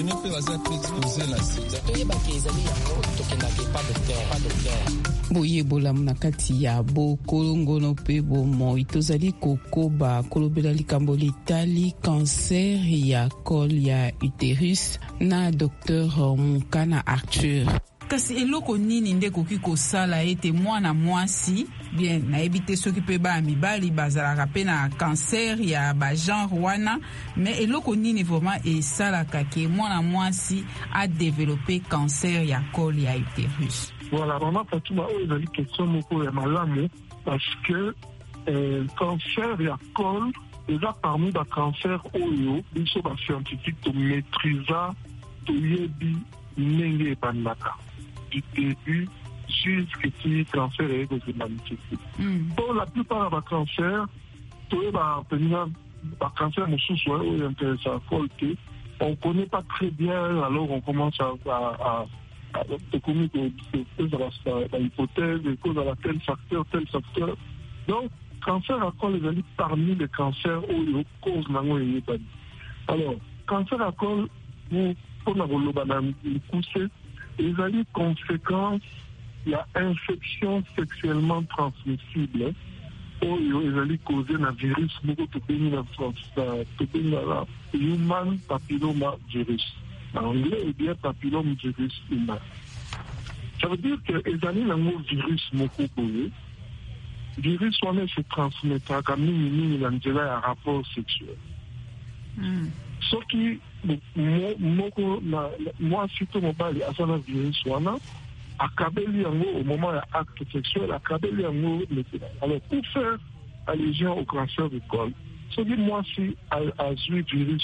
États-Unis peut être exposé la sida. boyebola na kati ya bokolongono mpe bomoi tozali kokoba kolobela likambo litali cancer ya col ya uterus na Dr Munkana Arthur. Kasi eloko nini nde koki kosala ete mwana mwasi bien nayebi te soki mpe bana mibali bazalaka mpe na cancer ya bagenre wana, mais eloko nini vraiment esalaka ke mwana mwasi adevelope cancer ya col ya uterus? Voilà, vraiment Fatima, il a une question moko ya malamu parce que cancer ya col déjà parmi ba cancer oyo biso ba scientifique to maîtrisa to yebi ndenge ebandaka du début jusqu'à ce que le cancer est manifesté. Pour la plupart des cancers, tous les cancers sont intéressants. On ne connaît pas très bien, alors on commence à commettre l'hypothèse, des causes à tel facteur. Donc, cancer à col est parmi les cancers où les causes n'ont pas. Alors, cancer à col, pour le pousser, les conséquences, il y a infection sexuellement transmissible. Ils allaient causer un virus, human papilloma virus. En anglais, il y a papilloma virus humain. Ça veut dire que les allaient un virus causé. Virus, on se transmet à un rapport sexuel. Ce qui, moi, surtout, mon père, à son virus, akabeli yango au moment de l'acte sexuel, akabeli yango alors pour faire allusion au cancer du col, ce qui moi si a eu virus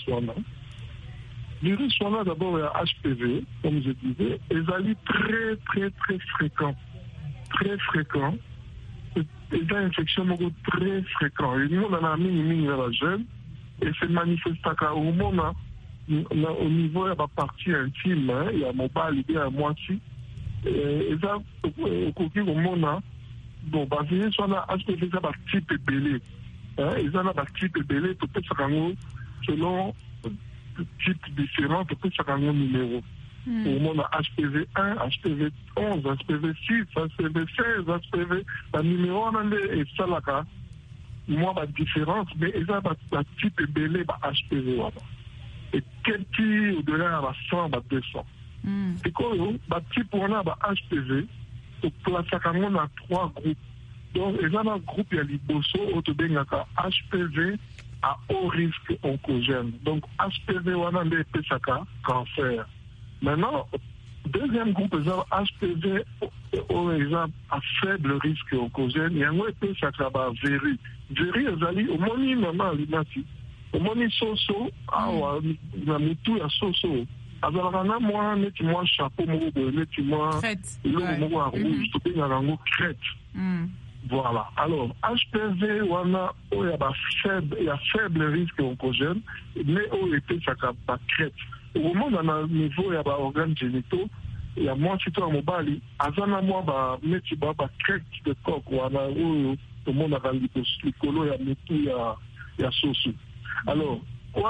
d'abord il y a HPV, comme je disais, et ça est très fréquent. Très fréquent. Et une infection très fréquent. Et nous, on a mis la jeune, et c'est manifesté au moment au niveau de la partie intime, il y a mon bas, il y a moi aussi. Et ça, au côté au monde, bon, basé sur la HPV, ça va type belé. Et ça, va type belé, peut-être ça selon type différent, peut-être ça numéro. Au monde, HPV 1, HPV 11, HPV 6, HPV 16, HPV, la numéro, on est ça là, moi, la différence, mais ça va type belé, HPV. Et quel qui au-delà, va 100, 200. Et quand type on a HPV, on place à 3 groupes. Donc, il y a un groupe, il y a l'Iboso, HPV à haut risque oncogène. Donc, HPV, on a des cancer. Maintenant, deuxième groupe, il y a HPV à faible risque oncogène. Il y a un PSAK, VERI. VERI, il y a au moins, au moins, soso, il y a mutu, soso. Alors, moi, moi, chapeau, moi, rouge, tout bien, crête. Voilà. Alors, HPV, il y a faible risque oncogène, mais au été, ça n'a crête. Au moment où on a un niveau, il y a des organes génitaux, il y a moins de temps à Mobali, avant moi, il y a crête de coq, ou tout le monde a les colos, il y a soso. Alors,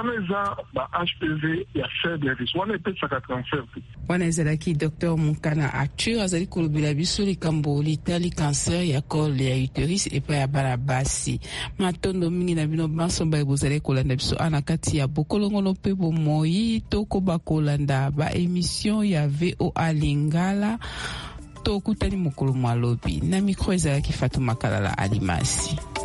HPV ya faible risque wana epesaka cancer wana ezalaki Dr Munkana Arthur azali kolobela biso likambo litali cancer ya col ya uterus epai ya bana basi matondo mingi na bino bansomba ebozali kolanda biso ana kati ya bokolongono mpe bomoi tokoba kolanda ba émission ya VOA Lingala tokutani mokolo mwalobi na mikro ezalaki Fatuma Kalala Alimasi.